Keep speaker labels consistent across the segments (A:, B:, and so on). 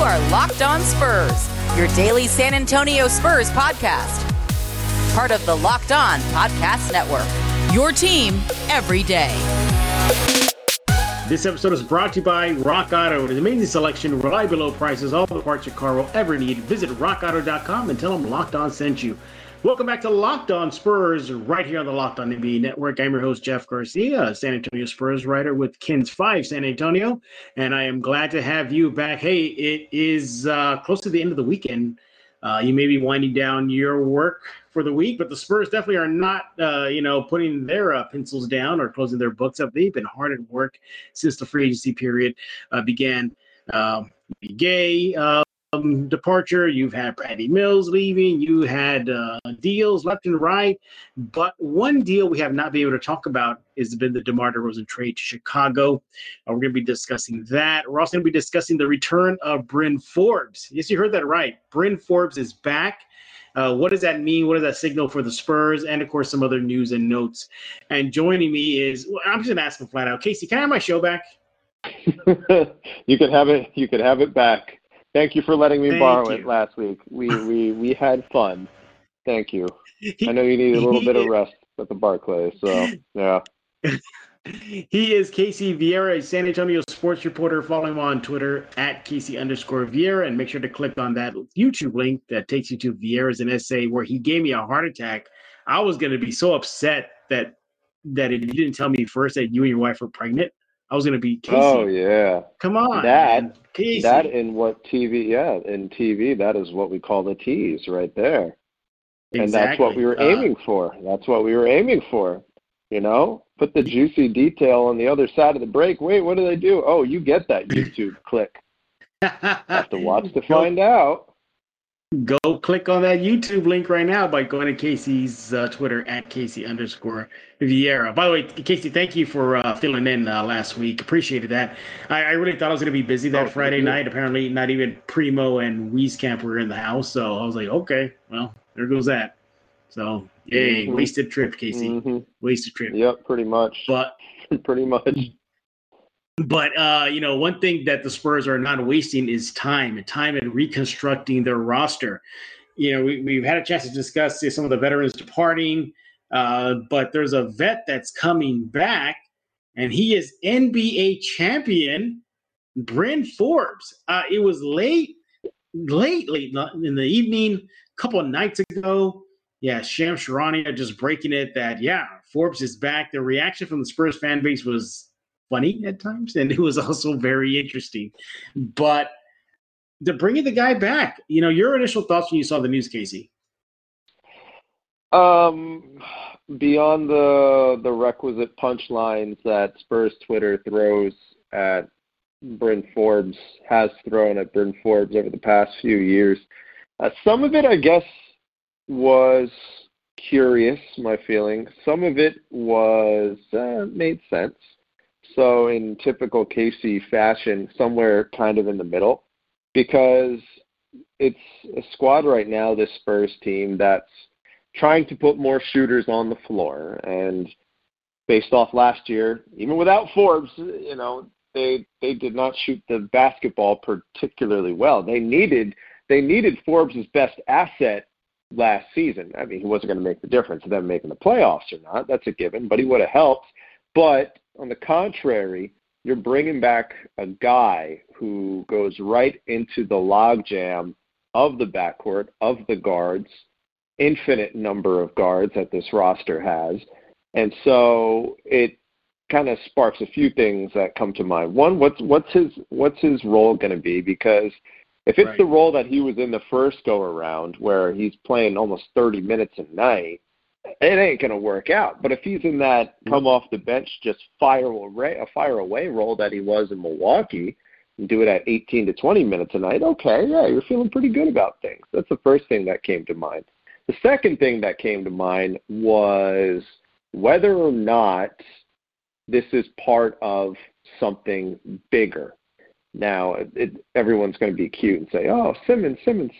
A: are Locked On Spurs, your daily San Antonio Spurs podcast. Part of the Locked On Podcast Network, your team every day.
B: This episode is brought to you by Rock Auto. An amazing selection, reliable low prices, all the parts your car will ever need. Visit rockauto.com and tell them Locked On sent you. Welcome back to Locked On Spurs, right here on the Locked On NBA Network. I'm your host, Jeff Garcia, San Antonio Spurs writer with KENS 5 San Antonio, and I am glad to have you back. Hey, it is close to the end of the weekend. You may be winding down your work for the week, but the Spurs definitely are not, putting their pencils down or closing their books up. They've been hard at work since the free agency period began. Gay departure, you've had Patty Mills leaving, you had deals left and right, but one deal we have not been able to talk about has been the DeMar DeRozan trade to Chicago. We're going to be discussing that. We're also going to be discussing the return of Bryn Forbes. Yes, you heard that right. Bryn Forbes is back. What does that mean? What does that signal for the Spurs? And, of course, some other news and notes. And joining me is, I'm just going to ask him flat out, Casey, can I have my show back?
C: You could have it. You could have it back. Thank you for letting me borrow it last week. We had fun. Thank you. I know you need a little bit of rest at the Barclays, so yeah.
B: He is Casey Vieira, a San Antonio sports reporter. Follow him on Twitter at Casey_Vieira, and make sure to click on that YouTube link that takes you to Vieira's an essay where he gave me a heart attack. I was going to be so upset that you didn't tell me first that you and your wife were pregnant. I was going to be, Casey.
C: Oh, yeah.
B: Come on, Casey.
C: That in what TV, in TV, that is what we call the tease right there. Exactly. And that's what we were aiming for. That's what we were aiming for, Put the juicy detail on the other side of the break. Wait, what do they do? Oh, you get that YouTube click. Have to watch to find out.
B: Go click on that YouTube link right now by going to Casey's Twitter at Casey_Vieira. By the way, Casey, thank you for filling in last week. Appreciated that. I really thought I was going to be busy that Friday night. Apparently, not even Primo and Wieskamp were in the house. So I was like, okay, well, there goes that. So, yay, wasted trip, Casey. Mm-hmm. Wasted trip.
C: Yep, pretty much.
B: But
C: pretty much.
B: But, one thing that the Spurs are not wasting is time in reconstructing their roster. We've had a chance to discuss some of the veterans departing, but there's a vet that's coming back, and he is NBA champion Bryn Forbes. It was late in the evening, a couple of nights ago. Yeah, Shams Charania just breaking it that, Forbes is back. The reaction from the Spurs fan base was funny at times, and it was also very interesting. But they're bringing the guy back. Your initial thoughts when you saw the news, Casey?
C: Beyond the requisite punchlines that Spurs Twitter throws at Bryn Forbes, has thrown at Bryn Forbes over the past few years, some of it, I guess, was curious, my feeling. Some of it was made sense. So in typical Casey fashion, somewhere kind of in the middle, because it's a squad right now, this Spurs team, that's trying to put more shooters on the floor. And based off last year, even without Forbes, they did not shoot the basketball particularly well. They needed Forbes' best asset last season. I mean, he wasn't going to make the difference of them making the playoffs or not. That's a given, but he would have helped. But on the contrary, you're bringing back a guy who goes right into the logjam of the backcourt, of the guards, infinite number of guards that this roster has. And so it kind of sparks a few things that come to mind. One, what's his role going to be? Because if it's the role that he was in the first go-around where he's playing almost 30 minutes a night, it ain't going to work out. But if he's in that come off the bench, just fire away role that he was in Milwaukee and do it at 18 to 20 minutes a night, okay, yeah, you're feeling pretty good about things. That's the first thing that came to mind. The second thing that came to mind was whether or not this is part of something bigger. Now, everyone's going to be cute and say, oh, Simmons.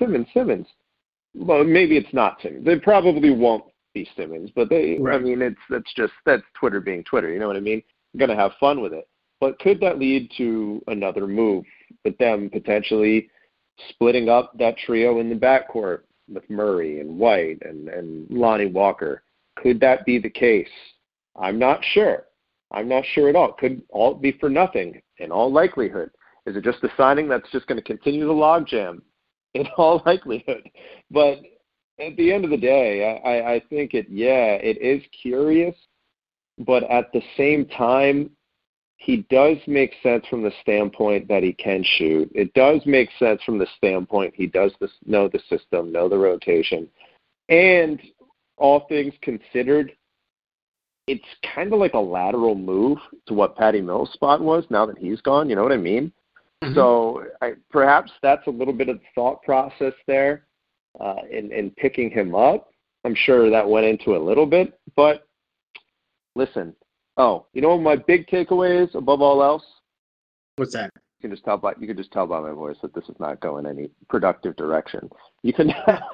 C: Well, maybe it's not Simmons. They probably won't be Simmons, but I mean, that's Twitter being Twitter. You know what I mean? I'm going to have fun with it. But could that lead to another move with them potentially splitting up that trio in the backcourt with Murray and White and Lonnie Walker. Could that be the case? I'm not sure. I'm not sure at all. Could all be for nothing in all likelihood. Is it just a signing that's just going to continue the logjam? In all likelihood. But at the end of the day, I think it is curious, but at the same time, he does make sense from the standpoint that he can shoot. It does make sense from the standpoint he does know the system, know the rotation. And all things considered, it's kind of like a lateral move to what Patty Mills' spot was now that he's gone. You know what I mean? Mm-hmm. So perhaps that's a little bit of the thought process there in picking him up. I'm sure that went into a little bit. But listen, you know what my big takeaway is above all else?
B: What's that?
C: You can just tell by my voice that this is not going any productive direction. You can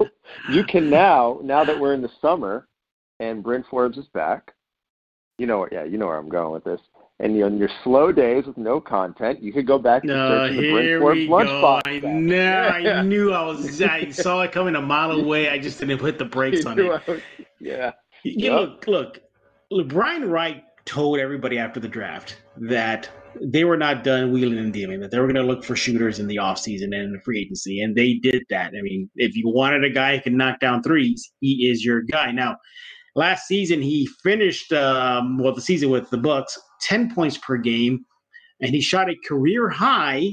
C: now that we're in the summer and Bryn Forbes is back, you know where I'm going with this. And on your slow days with no content, you could go back to searching the Bryn Forbes lunchbox.
B: I knew I saw it coming a mile away. I just didn't put the brakes on it.
C: Yeah.
B: Look, Brian Wright told everybody after the draft that they were not done wheeling and dealing, that they were going to look for shooters in the offseason and in the free agency, and they did that. I mean, if you wanted a guy who can knock down threes, he is your guy. Now, last season, he finished the season with the Bucks, 10 points per game, and he shot a career high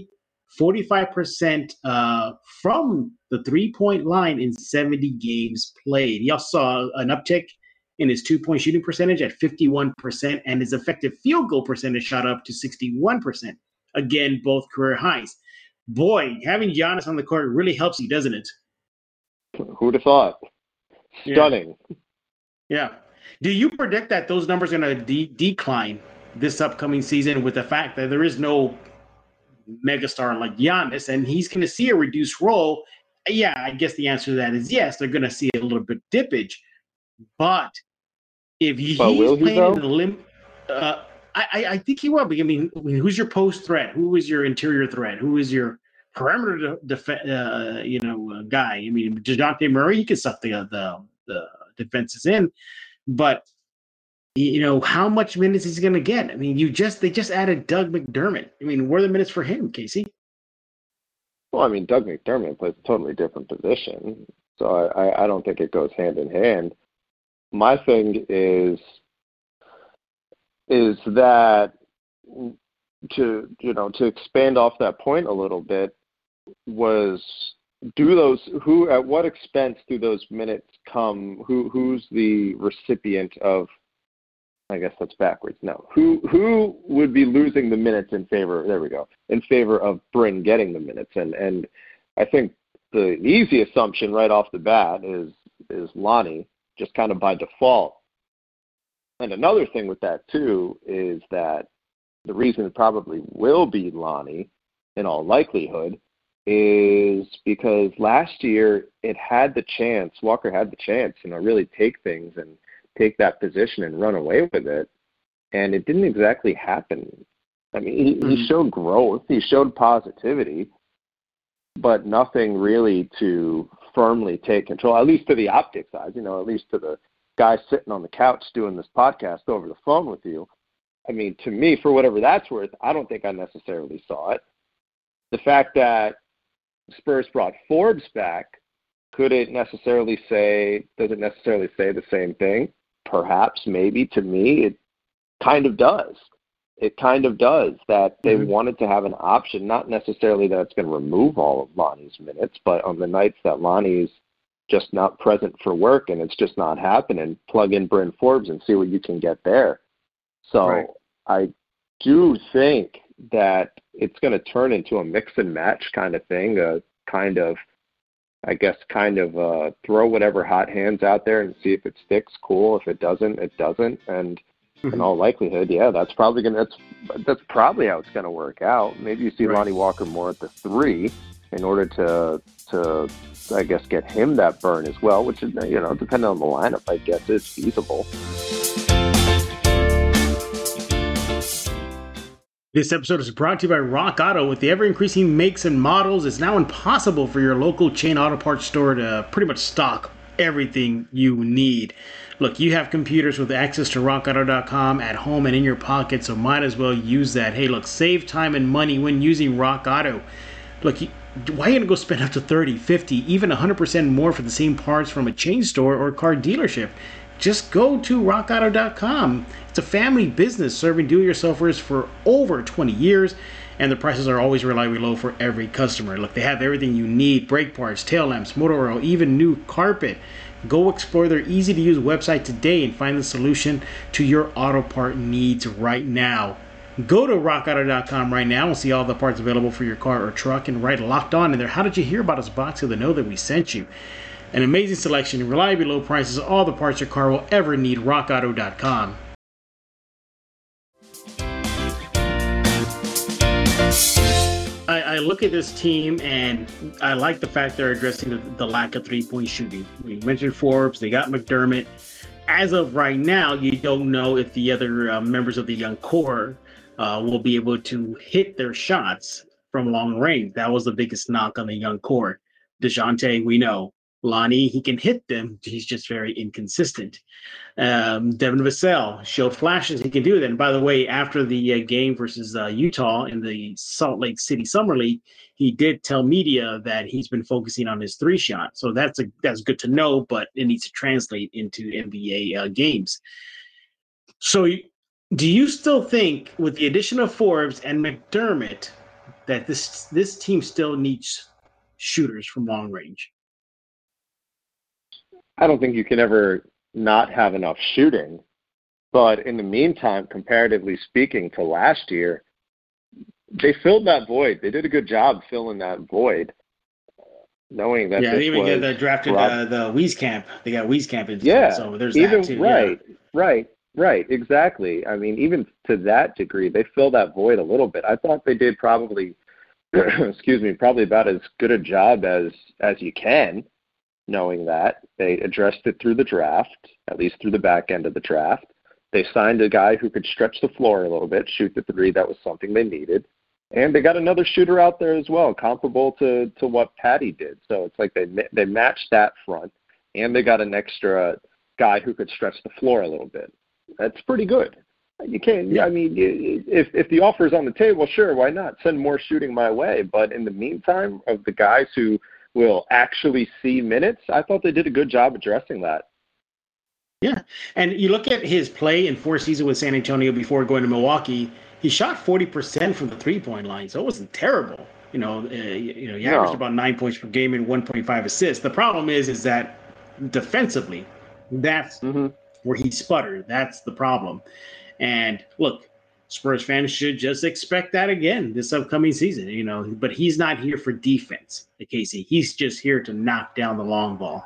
B: 45% from the three-point line in 70 games played. He also saw an uptick in his two-point shooting percentage at 51%, and his effective field goal percentage shot up to 61%. Again, both career highs. Boy, having Giannis on the court really helps you, doesn't it?
C: Who'd have thought? Stunning.
B: Yeah. Do you predict that those numbers are going to decline this upcoming season with the fact that there is no megastar like Giannis and he's going to see a reduced role? Yeah, I guess the answer to that is yes. They're going to see a little bit dippage. But if he's playing in the limb, I think he will. I mean, who's your post threat? Who is your interior threat? Who is your perimeter guy? I mean, DeJounte Murray, he can suck the defenses in, but how much minutes is he going to get? I mean, they just added Doug McDermott. I mean, where are the minutes for him, Casey?
C: Well, I mean, Doug McDermott plays a totally different position, so I don't think it goes hand in hand. My thing is that to expand off that point a little bit was at what expense do those minutes come? Who's the recipient of? I guess that's backwards. No, who would be losing the minutes in favor? There we go. In favor of Bryn getting the minutes, and I think the easy assumption right off the bat is Lonnie, just kind of by default. And another thing with that too is that the reason it probably will be Lonnie, in all likelihood, is because last year Walker had the chance, really take things and take that position and run away with it. And it didn't exactly happen. I mean, he showed growth, he showed positivity, but nothing really to firmly take control, at least to the optics side, at least to the guy sitting on the couch doing this podcast over the phone with you. I mean, to me, for whatever that's worth, I don't think I necessarily saw it. The fact that Spurs brought Forbes back, does it necessarily say the same thing? Perhaps, maybe. To me, it kind of does. It kind of does, that they wanted to have an option, not necessarily that it's going to remove all of Lonnie's minutes, but on the nights that Lonnie's just not present for work and it's just not happening, plug in Bryn Forbes and see what you can get there. So I do think that it's going to turn into a mix and match kind of thing, throw whatever hot hands out there and see if it sticks. Cool. If it doesn't, it doesn't. And in all likelihood, that's probably how it's going to work out. Maybe you see Lonnie Walker more at the 3 in order to I guess get him that burn as well, which is depending on the lineup, I guess is feasible.
B: This episode is brought to you by Rock Auto. With the ever-increasing makes and models, it's now impossible for your local chain auto parts store to pretty much stock everything you need. Look, you have computers with access to rockauto.com at home and in your pocket, so might as well use that. Hey, look, save time and money when using Rock Auto. Look, why are you going to go spend up to 30, 50, even 100% more for the same parts from a chain store or car dealership? Just go to rockauto.com. It's a family business serving do-it-yourselfers for over 20 years, and the prices are always reliably low for every customer. Look, they have everything you need: brake parts, tail lamps, motor oil, even new carpet. Go explore their easy-to-use website today and find the solution to your auto part needs right now. Go to rockauto.com right now and see all the parts available for your car or truck, and write Locked On in there. How did you hear about us box so they know that we sent you? An amazing selection, reliably low prices, all the parts your car will ever need. rockauto.com. I look at this team and I like the fact they're addressing the lack of three-point shooting. We mentioned Forbes, they got McDermott. As of right now, you don't know if the other members of the young core will be able to hit their shots from long range. That was the biggest knock on the young core. DeJounte, we know. Lonnie, he can hit them. He's just very inconsistent. Devin Vassell showed flashes he can do that. And by the way, after the game versus Utah in the Salt Lake City Summer League, he did tell media that he's been focusing on his three shot. So that's good to know, but it needs to translate into NBA games. So do you still think, with the addition of Forbes and McDermott, that this team still needs shooters from long range?
C: I don't think you can ever not have enough shooting. But in the meantime, comparatively speaking to last year, they filled that void. They did a good job filling that void, knowing that
B: they even drafted the Wieskamp. They got Wieskamp in, so there's that too.
C: Right, exactly. I mean, even to that degree, they filled that void a little bit. I thought they did probably about as good a job as you can, knowing that. They addressed it through the draft, at least through the back end of the draft. They signed a guy who could stretch the floor a little bit, shoot the three. That was something they needed. And they got another shooter out there as well, comparable to what Patty did. So it's like they matched that front, and they got an extra guy who could stretch the floor a little bit. That's pretty good. You can't. I mean, if the offer's on the table, sure, why not? Send more shooting my way. But in the meantime, of the guys who will actually see minutes, I thought they did a good job addressing that.
B: Yeah, and you look at his play in 4 seasons with San Antonio before going to Milwaukee. He shot 40% from the three-point line, so it wasn't terrible. He averaged about 9 points per game and 1.5 assists. The problem is that defensively, that's where he sputtered. That's the problem. And look, Spurs fans should just expect that again this upcoming season, but he's not here for defense, Casey. He's just here to knock down the long ball.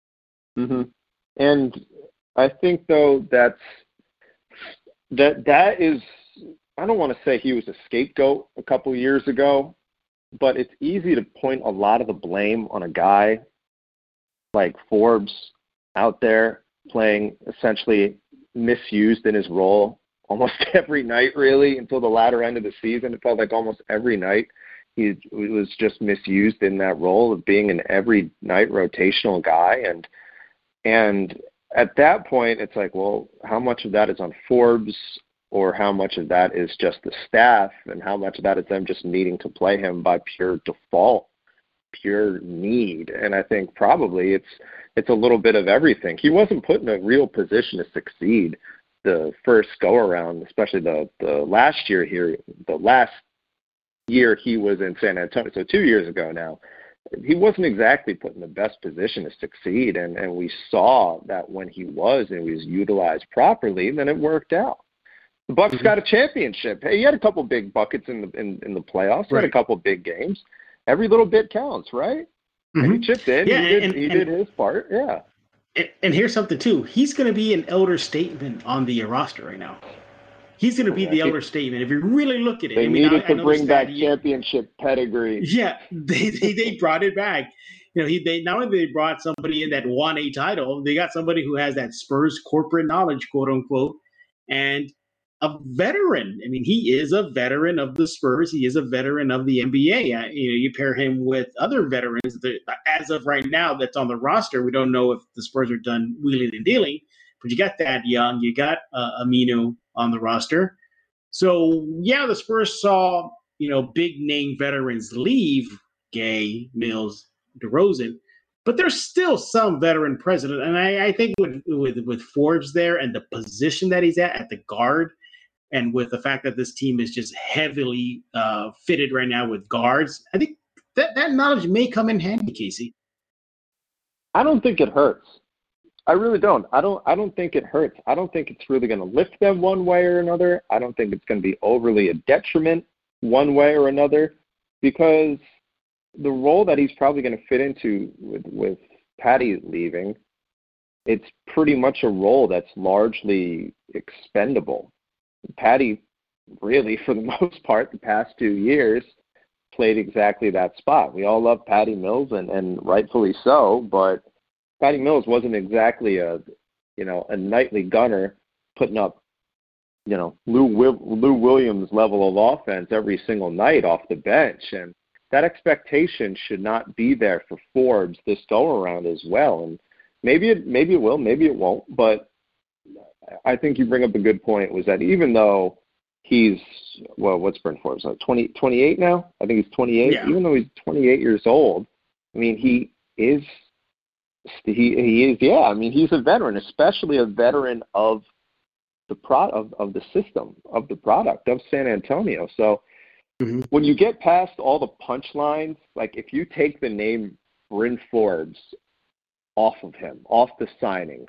C: And I think, though, that is, I don't want to say he was a scapegoat a couple years ago, but it's easy to point a lot of the blame on a guy like Forbes out there playing essentially misused in his role almost every night, really, until the latter end of the season. It felt like almost every night he was just misused in that role of being an every night rotational guy. And at that point, it's like, well, how much of that is on Forbes, or how much of that is just the staff, and how much of that is them just needing to play him by pure default, pure need? And I think probably it's a little bit of everything. He wasn't put in a real position to succeed the first go-around, especially the last year here, the last year he was in San Antonio, so 2 years ago now. He wasn't exactly put in the best position to succeed, and we saw that when he was utilized properly, then it worked out. The Bucks got a championship. Hey, he had a couple big buckets in the playoffs. He had a couple big games. Every little bit counts, right? And he chipped in.
B: Yeah,
C: he did his part. Yeah.
B: And here's something too. He's going to be an elder statesman on the roster right now. He's going to be the elder statesman. If you really look at it,
C: they needed to bring back championship pedigree.
B: Yeah, they brought it back. They not only they brought somebody in that won a title, they got somebody who has that Spurs corporate knowledge, quote unquote, and a veteran. I mean, he is a veteran of the Spurs. He is a veteran of the NBA. You pair him with other veterans that, as of right now, that's on the roster. We don't know if the Spurs are done wheeling and dealing, but you got Thad Young, you got Aminu on the roster. So yeah, the Spurs saw big name veterans leave, Gay, Mills, DeRozan. But there's still some veteran president, and I think with Forbes there and the position that he's at the guard, and with the fact that this team is just heavily fitted right now with guards, I think that knowledge may come in handy, Casey.
C: I don't think it hurts. I really don't. I don't think it hurts. I don't think it's really going to lift them one way or another. I don't think it's going to be overly a detriment one way or another, because the role that he's probably going to fit into with Patty leaving, it's pretty much a role that's largely expendable. Patty really, for the most part, the past 2 years, played exactly that spot. We all love Patty Mills, and rightfully so, but Patty Mills wasn't exactly a nightly gunner putting up, Lou Williams level of offense every single night off the bench. And that expectation should not be there for Forbes this go around as well. And maybe it will, maybe it won't. But I think you bring up a good point, was that even though he's, what's Bryn Forbes, like 28 now? I think he's 28. Yeah. Even though he's 28 years old, I mean, he is, yeah. I mean, he's a veteran, especially a veteran of the the system, of the product of San Antonio. So when you get past all the punchlines, like if you take the name Bryn Forbes off of him, off the signing,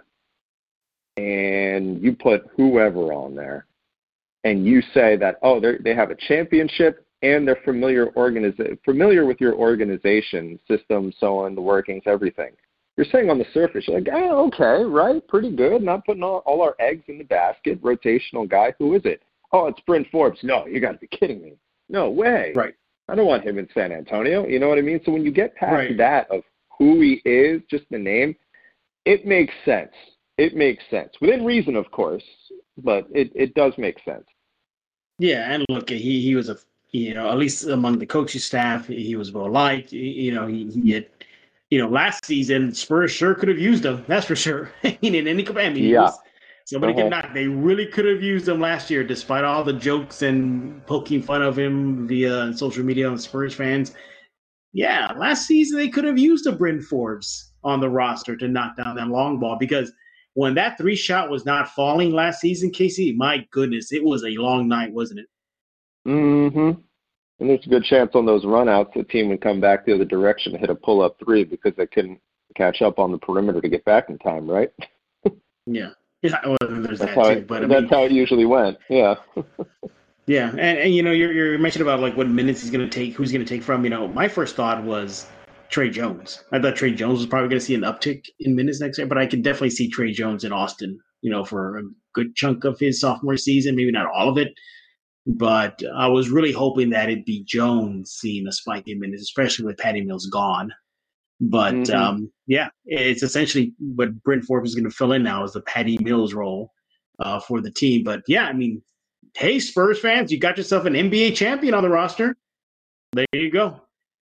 C: and you put whoever on there, and you say that, they have a championship and they're familiar with your organization, system, so on, the workings, everything. You're saying on the surface, you're like, okay, right, pretty good. Not putting all our eggs in the basket. Rotational guy. Who is it? Oh, it's Bryn Forbes. No, you got to be kidding me. No way.
B: Right.
C: I don't want him in San Antonio. You know what I mean? So when you get past that of who he is, just the name, it makes sense. It makes sense. Within reason, of course, but it does make sense.
B: Yeah, and look, he was at least among the coaching staff, he was well liked. He had, last season, Spurs sure could have used him. That's for sure. In any capacity. Yeah. Somebody can knock. They really could have used him last year, despite all the jokes and poking fun of him via social media on Spurs fans. Yeah, last season they could have used a Bryn Forbes on the roster to knock down that long ball, because when that 3-shot was not falling last season, Casey, my goodness, it was a long night, wasn't it?
C: Mm-hmm. And there's a good chance on those runouts the team would come back the other direction and hit a pull-up 3 because they couldn't catch up on the perimeter to get back in time, right?
B: Yeah. Yeah, well, there's that's that too. But
C: that's how it usually went. Yeah.
B: Yeah, and you're mentioning about like what minutes he's going to take, who's going to take from. My first thought was Trey Jones. I thought Trey Jones was probably going to see an uptick in minutes next year, but I can definitely see Trey Jones in Austin, for a good chunk of his sophomore season, maybe not all of it. But I was really hoping that it'd be Jones seeing a spike in minutes, especially with Patty Mills gone. But it's essentially what Bryn Forbes is going to fill in now is the Patty Mills role for the team. But yeah, I mean, hey, Spurs fans, you got yourself an NBA champion on the roster. There you go.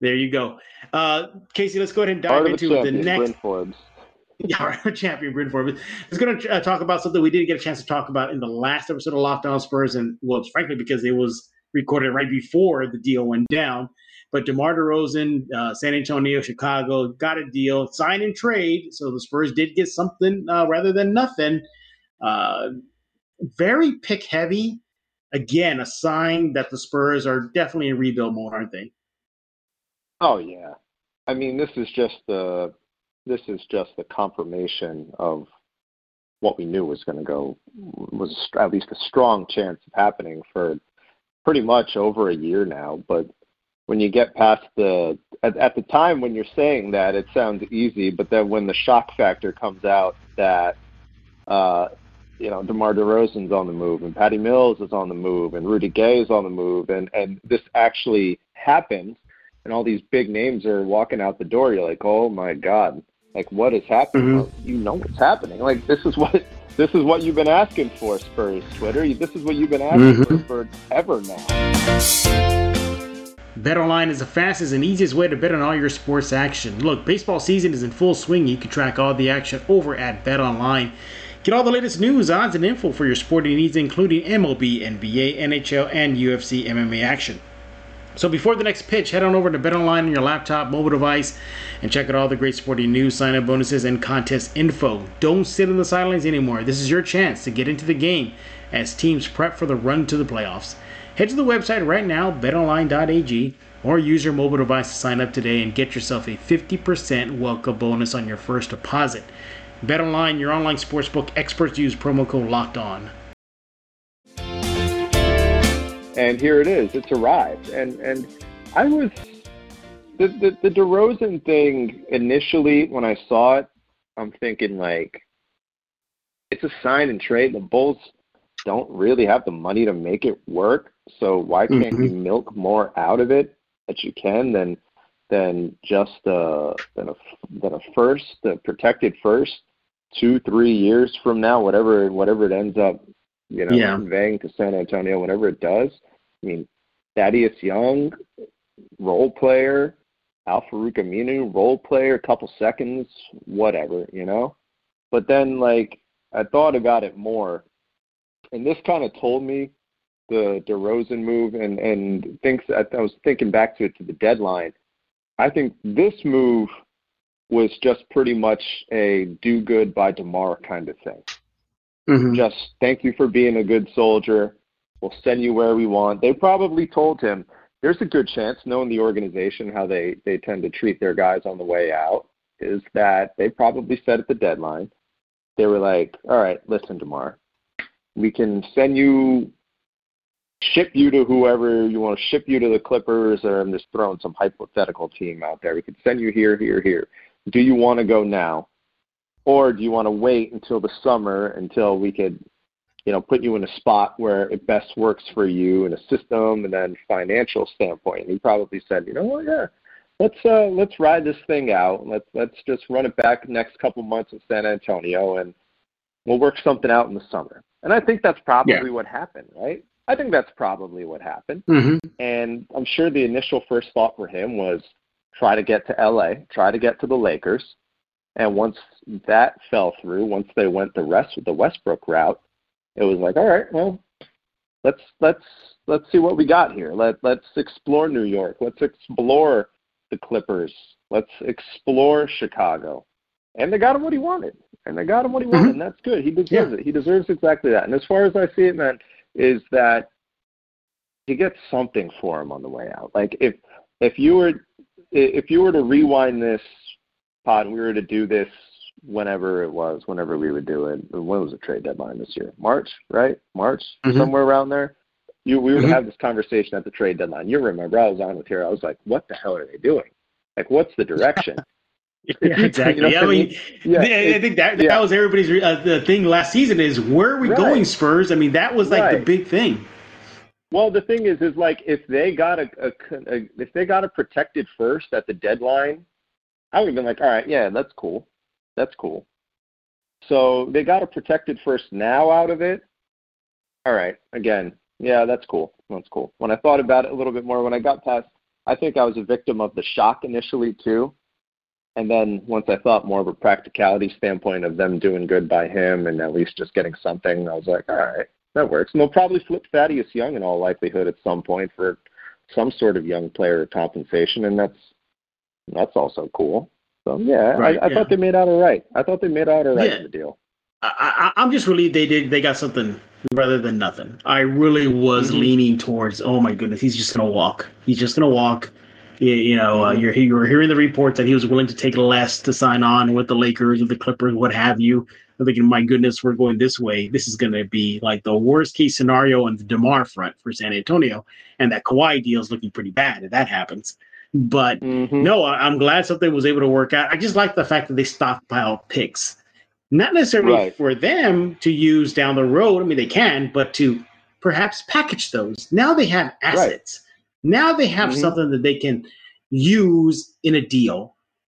B: Casey, let's go ahead and dive into the next.
C: Bryn Forbes.
B: Yeah, our champion, Bryn Forbes. Let's going to talk about something we didn't get a chance to talk about in the last episode of Locked On Spurs, and well, frankly, because it was recorded right before the deal went down. But DeMar DeRozan, San Antonio, Chicago got a deal, sign and trade. So the Spurs did get something rather than nothing. Very pick heavy. Again, a sign that the Spurs are definitely in rebuild mode, aren't they?
C: Oh yeah. I mean, this is just the confirmation of what we knew was at least a strong chance of happening for pretty much over a year now. But when you get past at the time when you're saying that, it sounds easy, but then when the shock factor comes out that, DeMar DeRozan's on the move and Patty Mills is on the move and Rudy Gay is on the move and this actually happened and all these big names are walking out the door, you're like, oh my God, like what is happening?
B: Mm-hmm.
C: Well, what's happening. Like this is what This is what you've been asking for, Spurs Twitter. This is what you've been asking for ever now.
B: BetOnline is the fastest and easiest way to bet on all your sports action. Look, baseball season is in full swing. You can track all the action over at BetOnline. Get all the latest news, odds, and info for your sporting needs, including MLB, NBA, NHL, and UFC MMA action. So before the next pitch, head on over to BetOnline on your laptop, mobile device, and check out all the great sporting news, sign-up bonuses, and contest info. Don't sit on the sidelines anymore. This is your chance to get into the game as teams prep for the run to the playoffs. Head to the website right now, betonline.ag, or use your mobile device to sign up today and get yourself a 50% welcome bonus on your first deposit. BetOnline, your online sportsbook experts, use promo code LOCKEDON.
C: And here it is. It's arrived. And I was the DeRozan thing initially when I saw it, I'm thinking like it's a sign and trade. The Bulls don't really have the money to make it work. So why can't you milk more out of it that you can than just a first, the protected first, 2-3 years from now, whatever it ends up, conveying to San Antonio, whatever it does. I mean, Thaddeus Young, role player, Al-Farouq Aminu, role player, a couple seconds, whatever, But then, I thought about it more, and this kind of told me the DeRozan move, and I was thinking back to the deadline. I think this move was just pretty much a do good by DeMar kind of thing. Just thank you for being a good soldier. We'll send you where we want. They probably told him, there's a good chance, knowing the organization, how they tend to treat their guys on the way out, is that they probably said at the deadline, they were like, all right, listen, DeMar, we can ship you to whoever you want to ship you to the Clippers, or I'm just throwing some hypothetical team out there. We could send you here. Do you want to go now? Or do you want to wait until the summer until we could, put you in a spot where it best works for you in a system and then financial standpoint? And he probably said, let's ride this thing out. Let's just run it back the next couple months in San Antonio, and we'll work something out in the summer. And I think that's probably what happened, right? I think that's probably what happened. And I'm sure the initial first thought for him was try to get to LA, try to get to the Lakers. And once that fell through, once they went the Westbrook route, it was like, all right, well, let's see what we got here. Let's explore New York. Let's explore the Clippers. Let's explore Chicago. And they got him what he wanted. And that's good. He deserves it. He deserves exactly that. And as far as I see it, man, is that you get something for him on the way out. Like if you were to rewind this pod and we were to do this whenever we would do it. When was the trade deadline this year? March, right? March, somewhere around there. We were to have this conversation at the trade deadline. You remember, I was on with here. I was like, what the hell are they doing? Like, what's the direction?
B: Exactly. I think that was everybody's the thing last season is, where are we going, Spurs? I mean, that was the big thing.
C: Well, the thing is like, if they got a protected first at the deadline, I would have been like, all right, yeah, that's cool. So they got a protected first now out of it. All right, again, yeah, that's cool. When I thought about it a little bit more, when I got past, I think I was a victim of the shock initially too. And then once I thought more of a practicality standpoint of them doing good by him and at least just getting something, I was like, all right, that works. And they'll probably flip Thaddeus Young in all likelihood at some point for some sort of young player compensation, and that's also cool. So, I thought they made out all right. In the deal.
B: I'm just relieved they got something rather than nothing. I really was leaning towards, oh my goodness, he's just going to walk. You were hearing the reports that he was willing to take less to sign on with the Lakers or the Clippers, what have you. I'm thinking, my goodness, we're going this way. This is going to be like the worst case scenario on the DeMar front for San Antonio. And that Kawhi deal is looking pretty bad if that happens. But no, I'm glad something was able to work out. I just like the fact that they stockpile picks. Not necessarily for them to use down the road. I mean, they can, but to perhaps package those. Now they have assets. Now they have something that they can use in a deal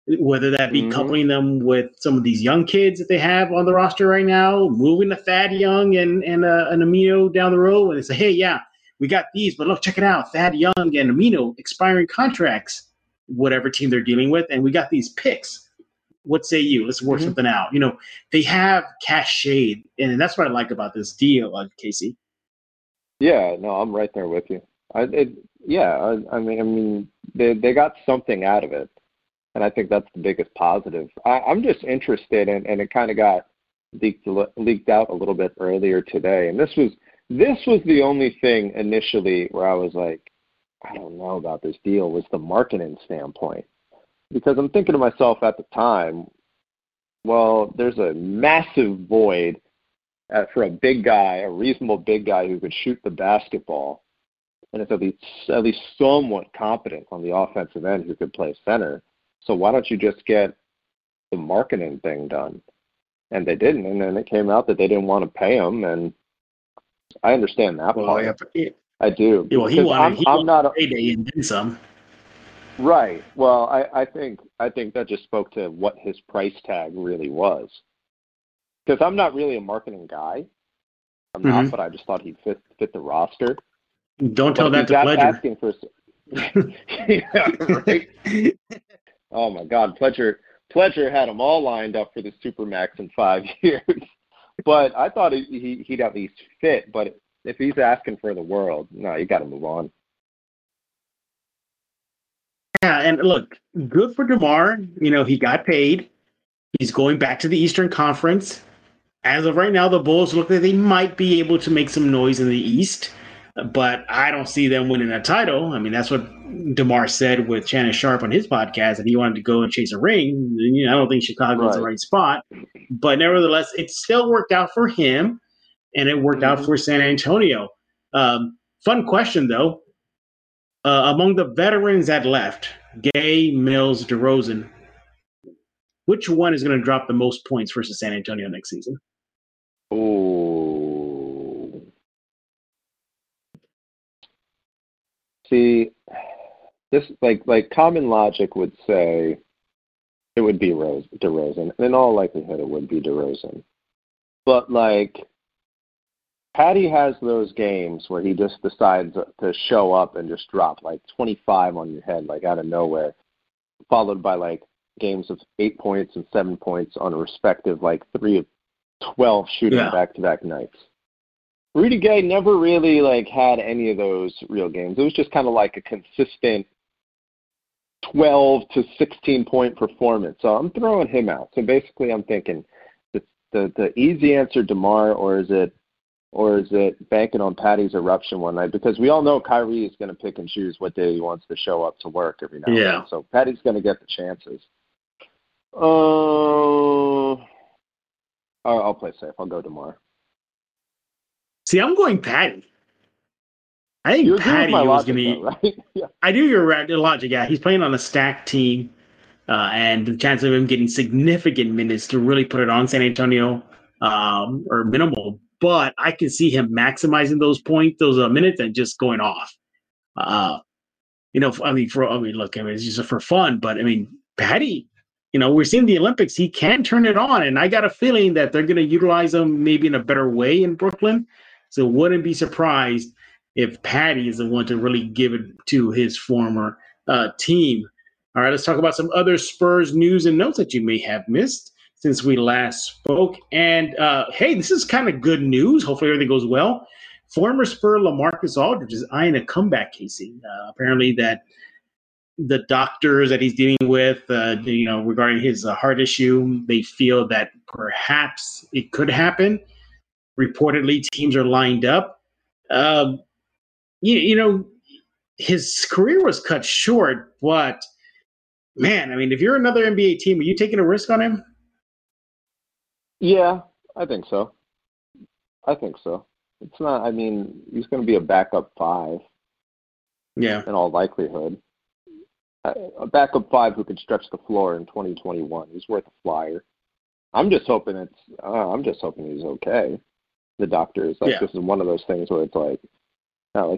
B: whether that be
C: Mm-hmm.
B: coupling them with some of these young kids that they have on the roster right now, moving to Thad Young and Amino down the road, and say, hey, yeah, we got these, but look, check it out, Thad Young and Amino expiring contracts, whatever team they're dealing with, and we got these picks. What say you? Let's work
C: Mm-hmm.
B: something out. They have cachet, and that's what I like about this deal, Casey.
C: Yeah, no, I'm right there with you. I mean, they got something out of it, and I think that's the biggest positive. I'm just interested, and it kind of got leaked out a little bit earlier today, and this was the only thing initially where I was like, I don't know about this deal, was the marketing standpoint. Because I'm thinking to myself at the time, well, there's a massive void for a big guy, a reasonable big guy who could shoot the basketball, and is at least somewhat competent on the offensive end who could play center. So why don't you just get the marketing thing done? And they didn't, and then it came out that they didn't want to pay him, and I understand that part.
B: Yeah,
C: I do.
B: well, he wanted
C: not a
B: payday and then some.
C: Right. Well, I think that just spoke to what his price tag really was. Because I'm not really a marketing guy. I'm not, but I just thought he'd fit the roster.
B: Don't tell that to Pledger.
C: Asking for, yeah, right. Oh my God, Pledger had him all lined up for the Supermax in 5 years. But I thought he'd at least fit. But if he's asking for the world, no, you got to move on.
B: Yeah, and look, good for DeMar. He got paid. He's going back to the Eastern Conference. As of right now, the Bulls look like they might be able to make some noise in the East, but I don't see them winning a title. I mean, that's what DeMar said with Shannon Sharp on his podcast, that he wanted to go and chase a ring. I don't think Chicago's the right spot. But nevertheless, it still worked out for him, and it worked out for San Antonio. Fun question, though. Among the veterans that left, Gay, Mills, DeRozan, which one is going to drop the most points versus San Antonio next season?
C: Oh. See, this like common logic would say it would be DeRozan. And in all likelihood, it would be DeRozan. But Patty has those games where he just decides to show up and just drop 25 on your head, out of nowhere, followed by games of 8 points and 7 points on a respective 3 of 12 shooting back-to-back nights. Rudy Gay never really had any of those real games. It was just kind of a consistent 12 to 16 point performance. So I'm throwing him out. So basically, I'm thinking the easy answer, DeMar, or is it banking on Patty's eruption one night? Because we all know Kyrie is going to pick and choose what day he wants to show up to work every now and then. So Patty's going to get the chances. I'll play safe. I'll go DeMar.
B: See, I'm going Patty. I think Patty was going to.
C: Right? Yeah.
B: I do your logic. Yeah, he's playing on a stacked team, and the chance of him getting significant minutes to really put it on San Antonio are minimal. But I can see him maximizing those minutes, and just going off. Look, it's just for fun. But Patty, we're seeing the Olympics. He can turn it on, and I got a feeling that they're going to utilize him maybe in a better way in Brooklyn. So wouldn't be surprised if Patty is the one to really give it to his former team. All right, let's talk about some other Spurs news and notes that you may have missed since we last spoke. And, hey, this is kind of good news. Hopefully everything goes well. Former Spur LaMarcus Aldridge is eyeing a comeback, Casey. Apparently that the doctors that he's dealing with, regarding his heart issue, they feel that perhaps it could happen. Reportedly, teams are lined up. His career was cut short, but man, if you're another NBA team, are you taking a risk on him?
C: Yeah, I think so. It's not, he's going to be a backup 5.
B: Yeah.
C: In all likelihood. A backup 5 who can stretch the floor in 2021. He's worth a flyer. I'm just hoping he's okay. The doctor is this is one of those things where it's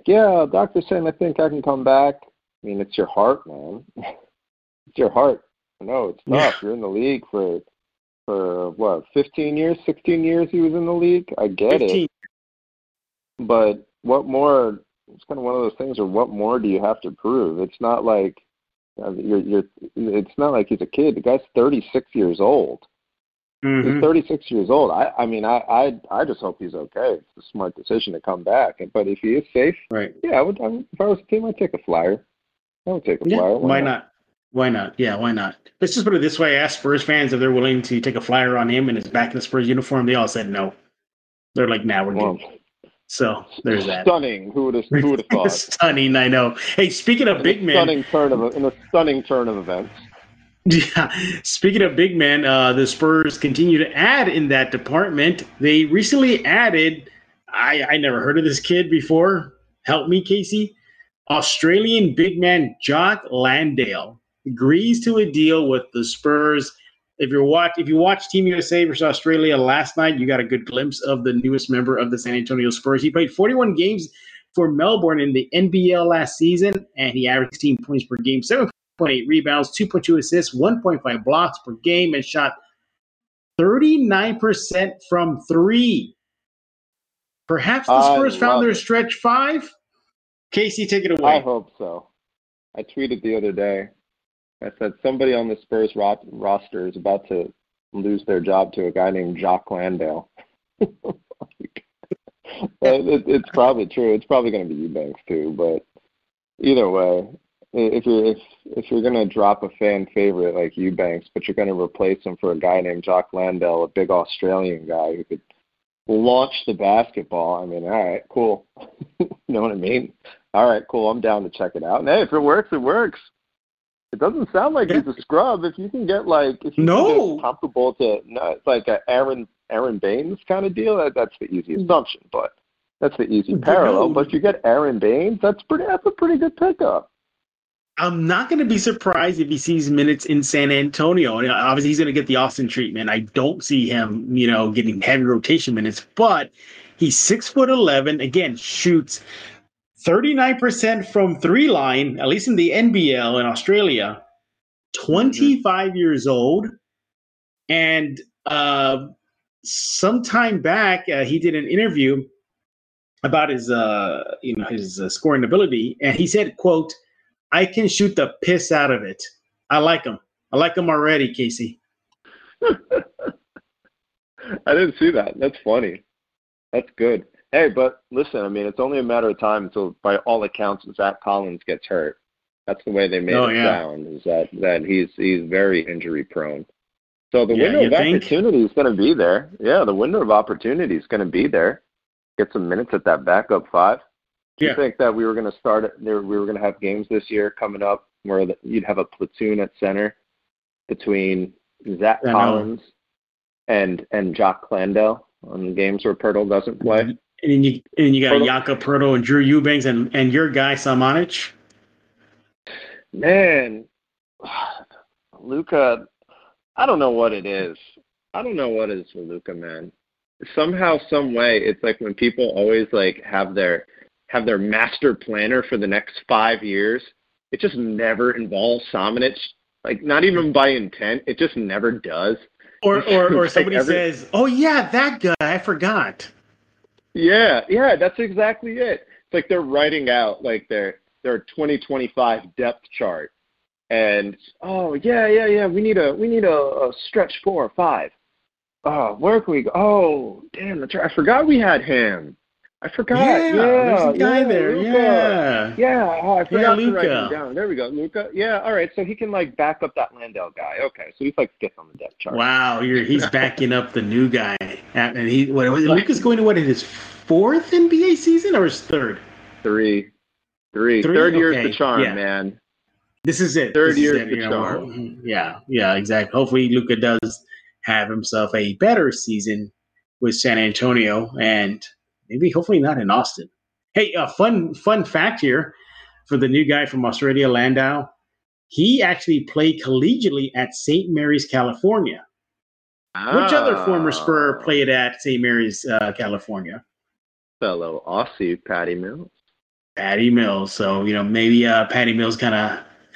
C: doctor's saying I think I can come back. It's your heart, man. It's your heart. No, it's tough. You're in the league for what, 15 years, 16 years he was in the league? I get
B: 15.
C: it. But what more? It's kind of one of those things. Or what more do you have to prove? It's not like It's not like he's a kid. The guy's 36 years old.
B: Mm-hmm.
C: He's 36 years old. I just hope he's okay. It's a smart decision to come back. But if he is safe,
B: Right.
C: yeah, if I was a team, I'd take a flyer. I would take a flyer.
B: Why not? Why not? Yeah, why not? Let's just put it this way. I asked Spurs fans if they're willing to take a flyer on him and his back in the Spurs uniform. They all said no. They're like, nah, we're good. So there's that.
C: Stunning. Who would have thought?
B: Stunning, I know. Hey, speaking of big men.
C: In a stunning turn of events.
B: Yeah. Speaking of big men, the Spurs continue to add in that department. They recently added, I never heard of this kid before. Help me, Casey. Australian big man Jock Landale agrees to a deal with the Spurs. If you watch Team USA versus Australia last night, you got a good glimpse of the newest member of the San Antonio Spurs. He played 41 games for Melbourne in the NBL last season, and he averaged 16 points per game, 7.8 rebounds, 2.2 assists, 1.5 blocks per game, and shot 39% from three. Perhaps the Spurs found their stretch five? Casey, take it away.
C: I hope so. I tweeted the other day. I said somebody on the Spurs roster is about to lose their job to a guy named Jock Landale. It's probably true. It's probably going to be Eubanks too. But either way, if you're going to drop a fan favorite like Eubanks, but you're going to replace him for a guy named Jock Landale, a big Australian guy who could launch the basketball, I mean, all right, cool. You know what I mean? All right, cool. I'm down to check it out. And hey, if it works, it works. It doesn't sound like he's a scrub. If you can get can get comparable to, it's like a Aaron Baines kind of deal. That's the easy assumption, but that's the easy parallel. But if you get Aaron Baines, that's a pretty good pickup.
B: I'm not going to be surprised if he sees minutes in San Antonio. And obviously, he's going to get the Austin treatment. I don't see him, getting heavy rotation minutes. But he's 6'11". Again, shoots 39% from three line, at least in the NBL in Australia. 25 years old, and some time back, he did an interview about his scoring ability, and he said, "quote I can shoot the piss out of it. I like him. I like him already, Casey."
C: I didn't see that. That's funny. That's good. Hey, but listen, I mean, it's only a matter of time until, by all accounts, Zach Collins gets hurt. That's the way they made it sound, is that he's very injury prone. So the window of opportunity is going to be there. Yeah, the window of opportunity is going to be there. Get some minutes at that backup five. Do you think that we were going to we were going to have games this year coming up where you'd have a platoon at center between Zach Collins and Jock Landale on the games where Pirtle doesn't play?
B: And you got Jakob Pirtle and Drew Eubanks and your guy Samanic.
C: Man, Luka, I don't know what it is. I don't know what it is for Luka, man. Somehow, some way, it's like when people always have their master planner for the next 5 years, it just never involves Samanic. Not even by intent, it just never does.
B: Or somebody says, "Oh yeah, that guy, I forgot."
C: Yeah, that's exactly it. It's like they're writing out their 2025 depth chart, and we need a stretch 4 or 5. Oh, where can we go? Oh, damn, that's right. I forgot we had him. I forgot.
B: There's a guy there.
C: Luka. I forgot to write him
B: Luka.
C: down. There we go, Luka. Yeah, all right. So he can back up that Landale guy. Okay, so he's gets on the depth chart.
B: Wow, he's backing up the new guy, and Luka's going to his 4th NBA season or his 3rd?
C: Three. Third year's the charm, man.
B: This is it.
C: Third year's the charm.
B: Yeah, exactly. Hopefully, Luka does have himself a better season with San Antonio, and hopefully not in Austin. Hey, a fun fact here for the new guy from Australia, Landau. He actually played collegiately at St. Mary's, California. Which other former Spur played at St. Mary's, California?
C: Fellow Aussie, Patty Mills.
B: Patty Mills. So, maybe Patty Mills kind of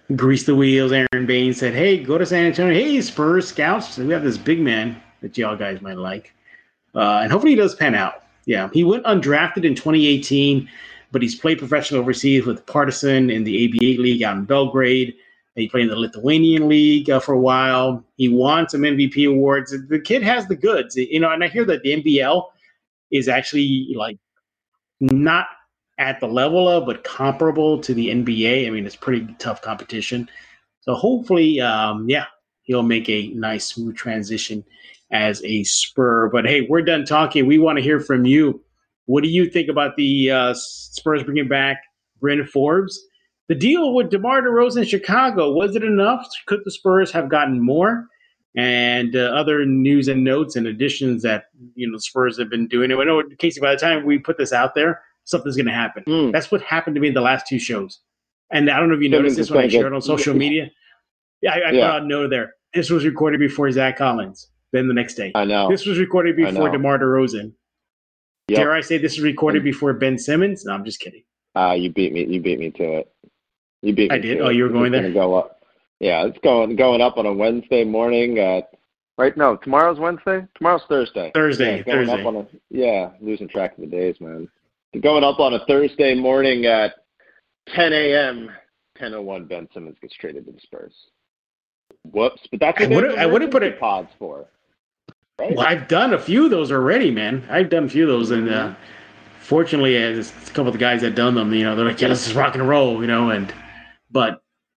B: grease the wheels. Aaron Baines said, "Hey, go to San Antonio. Hey, Spurs scouts. We have this big man that y'all guys might like, and hopefully he does pan out." Yeah, he went undrafted in 2018, but he's played professional overseas with Partizan in the ABA League out in Belgrade. He played in the Lithuanian League for a while. He won some MVP awards. The kid has the goods, and I hear that the NBL is actually like not at the level of, but comparable to the NBA. I mean, it's pretty tough competition. So hopefully, he'll make a nice, smooth transition as a Spur. But hey, we're done talking. We want to hear from you. What do you think about the Spurs bringing back Bryn Forbes? The deal with DeMar DeRozan in Chicago, was it enough? Could the Spurs have gotten more? And other news and notes and additions that the Spurs have been doing. And I know, Casey, by the time we put this out there, something's going to happen. That's what happened to me in the last two shows. And I don't know if you noticed this when I shared on social media. Yeah, I put out a note there. This was recorded before Zach Collins. Then the next day.
C: I know.
B: This was recorded before DeMar DeRozan.
C: Yep.
B: Dare I say this was recorded before Ben Simmons? No, I'm just kidding.
C: You beat me to it. You beat me.
B: I did. Oh, you were going there?
C: Go up. Yeah, it's going up on a Wednesday morning. Right? No, tomorrow's Wednesday. Tomorrow's Thursday.
B: Thursday.
C: Yeah, losing track of the days, man. Going up on a Thursday morning at 10 a.m. 10:01. Ben Simmons gets traded to the Spurs. Whoops! But that's what
B: I wouldn't put it
C: pods for. Right?
B: Well, I've done a few of those already, man. I've done a few of those, and fortunately, there's a couple of the guys that done them. They're like, "Yeah, let's just rock and roll," But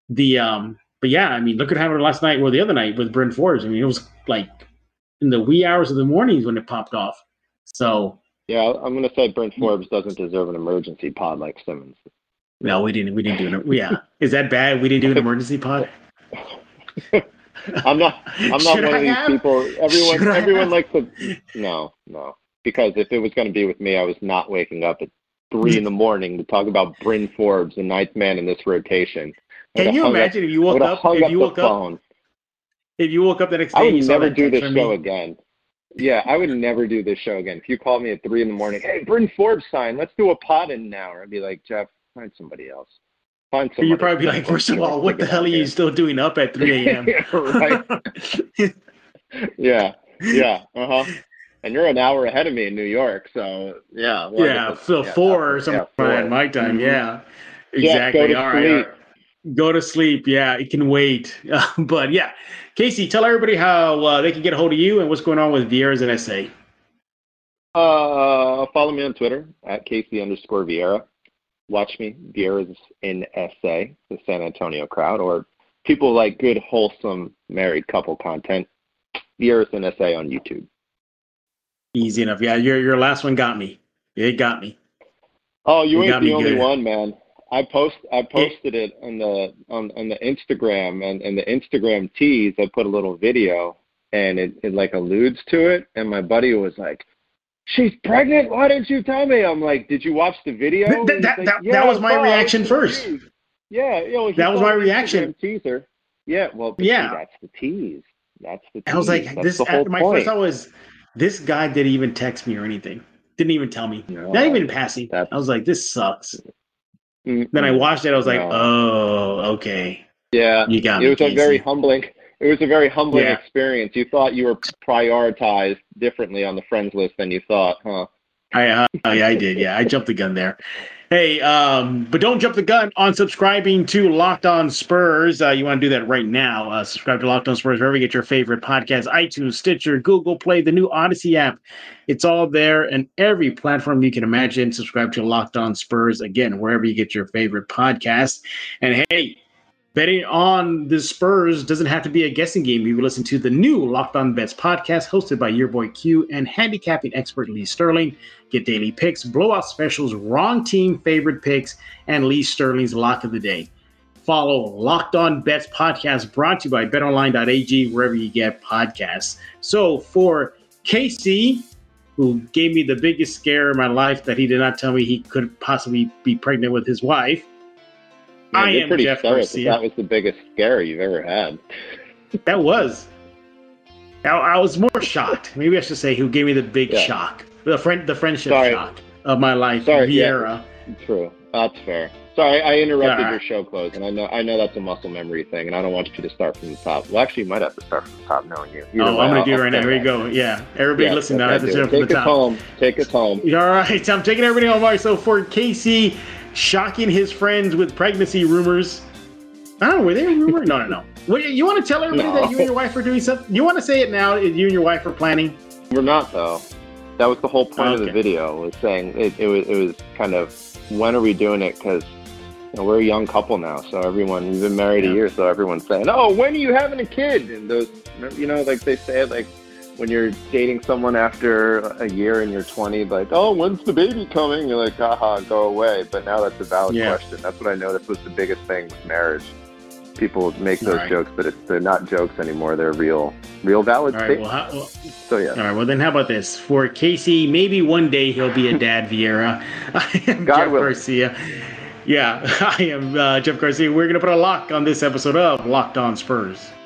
B: yeah, I mean, look at how it happened last night or the other night with Bryn Forbes. I mean, it was like in the wee hours of the mornings when it popped off. So
C: yeah, I'm gonna say Bryn Forbes doesn't deserve an emergency pod like Simmons.
B: No, we didn't do it. Yeah, is that bad? We didn't do an emergency pod.
C: I'm not one of these people. Everyone likes to. No. Because if it was going to be with me, I was not waking up at 3 a.m. to talk about Bryn Forbes, the ninth man in this rotation.
B: Can you imagine if you woke up? If you woke up the next day,
C: I would never do this show again. Yeah, I would never do this show again. If you called me at 3 a.m, hey, Bryn Forbes signed, let's do a pod in an hour. I'd be like, Jeff, find somebody else.
B: You'd probably be like, first of all, what the hell are you still doing up at 3 a.m.?
C: Right. Yeah. And you're an hour ahead of me in New York, so yeah.
B: Well, 4 or something at my time. Yeah, exactly.
C: Yeah, all right.
B: Go to sleep. Yeah, it can wait. But yeah, Casey, tell everybody how they can get a hold of you and what's going on with Vieira's and SA.
C: Follow me on Twitter at Casey_Vieira. Watch me, Vieira's in SA, the San Antonio crowd, or people like good, wholesome married couple content. Vieira's in SA on YouTube.
B: Easy enough. Yeah, your last one got me. It got me.
C: Oh, you ain't the only one, man. I posted it on the Instagram and the Instagram tease. I put a little video and it like alludes to it, and my buddy was like, "She's pregnant? Why didn't you tell me?" I'm like, "Did you watch the video?"
B: That was my reaction first.
C: Yeah,
B: that was my reaction.
C: Teaser. Yeah, well,
B: yeah,
C: that's the tease. That's the tease.
B: I was like,
C: that's the whole
B: my
C: point.
B: first thought was, this guy didn't even text me or anything. Didn't even tell me.
C: No,
B: not even in passing. I was like, this sucks. Then I watched it. I was like, oh, okay.
C: Yeah,
B: you got me.
C: It was a very humbling experience. You thought you were prioritized differently on the friends list than you thought, huh?
B: I did. Yeah, I jumped the gun there. Hey, but don't jump the gun on subscribing to Locked On Spurs. You want to do that right now. Subscribe to Locked On Spurs wherever you get your favorite podcast, iTunes, Stitcher, Google Play, the new Odyssey app. It's all there and every platform you can imagine. Subscribe to Locked On Spurs, again, wherever you get your favorite podcast. And hey, betting on the Spurs doesn't have to be a guessing game. You can listen to the new Locked On Bets podcast hosted by your boy Q and handicapping expert Lee Sterling. Get daily picks, blowout specials, wrong team favorite picks, and Lee Sterling's lock of the day. Follow Locked On Bets podcast brought to you by betonline.ag wherever you get podcasts. So for KC, who gave me the biggest scare in my life that he did not tell me he could possibly be pregnant with his wife, I am Jeff Garcia.
C: That was the biggest scare you've ever had.
B: That was. I was more shocked. Maybe I should say who gave me the big shock. The friendship shock of my life. Vieira.
C: Yeah, true. That's fair. Sorry, I interrupted
B: All
C: your
B: right.
C: show close, and I know that's a muscle memory thing, and I don't want you to start from the top. Well, actually, you might have to start from the top, knowing you. Either
B: I'm
C: way,
B: going to do it
C: I'll
B: right now.
C: say
B: Here you
C: that.
B: go. Yeah. Everybody listen now. I have to
C: do
B: start
C: it.
B: from the
C: Take us
B: top.
C: home. Take us home.
B: All right. I'm taking everybody home. All right. So for Casey shocking his friends with pregnancy rumors. I don't know. Were they a rumor? No. What, you want to tell everybody that you and your wife are doing something? You want to say it now? You and your wife are planning?
C: We're not, though. That was the whole point of the
B: Okay.
C: video, was saying it was kind of, when are we doing it? Because we're a young couple now, so we've been married a year, so everyone's saying, oh, when are you having a kid? And those, like they say it, like when you're dating someone after a year and you're 20, like, oh, when's the baby coming? You're like, haha, go away. But now that's a valid question. That's what I noticed was the biggest thing with marriage. People make those jokes, but they're not jokes anymore. They're real valid statements. So yeah.
B: All right. Well, then how about this? For Casey, maybe one day he'll be a dad, Vieira. I am Jeff Garcia. Yeah, I am Jeff Garcia. We're going to put a lock on this episode of Locked On Spurs.